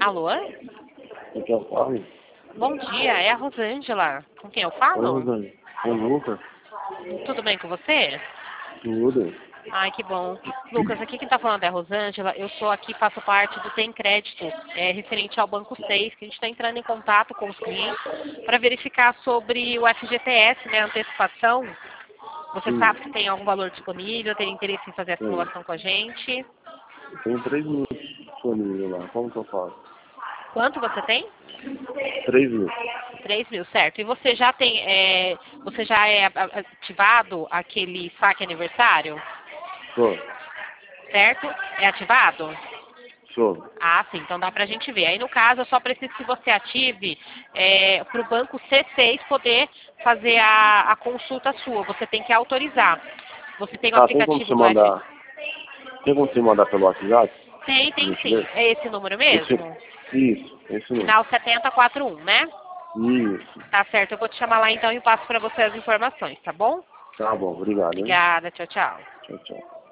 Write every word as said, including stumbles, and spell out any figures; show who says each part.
Speaker 1: Alô?
Speaker 2: Você quer falar?
Speaker 1: Bom dia, é a Rosângela. Com quem eu
Speaker 2: Oi,
Speaker 1: falo?
Speaker 2: Rosane. Oi, Lucas.
Speaker 1: Tudo bem com você?
Speaker 2: Tudo.
Speaker 1: Ai, que bom. Lucas, aqui quem tá falando é a Rosângela. Eu sou aqui, faço parte do Tem Crédito, é, referente ao Banco seis, que a gente está entrando em contato com os clientes para verificar sobre o F G T S, né, antecipação. Você
Speaker 2: Sim.
Speaker 1: sabe se tem algum valor disponível, tem interesse em fazer a
Speaker 2: Sim.
Speaker 1: simulação com a gente?
Speaker 2: Tem três minutos disponível lá. Como que eu faço?
Speaker 1: Quanto você tem?
Speaker 2: Três minutos.
Speaker 1: três mil, certo. E você já tem, é, você já é a- ativado aquele saque aniversário?
Speaker 2: Sou.
Speaker 1: Certo? É ativado?
Speaker 2: Sou.
Speaker 1: Ah, sim, então dá pra gente ver. Aí no caso eu só preciso que você ative é, para o banco C seis poder fazer a, a consulta sua. Você tem que autorizar. Você tem o
Speaker 2: Tá, tem como você
Speaker 1: aplicativo do F.
Speaker 2: mandar... Tem como você mandar pelo WhatsApp?
Speaker 1: Tem, tem
Speaker 2: Deixa eu
Speaker 1: sim.
Speaker 2: ver.
Speaker 1: É esse número
Speaker 2: Esse...
Speaker 1: mesmo?
Speaker 2: Isso, esse mesmo.
Speaker 1: Final setenta e quarenta e um, né?
Speaker 2: Isso.
Speaker 1: Tá certo, eu vou te chamar lá então e passo pra você as informações, tá bom?
Speaker 2: Tá bom, obrigado, hein?
Speaker 1: Obrigada, tchau, tchau.
Speaker 2: Tchau, tchau.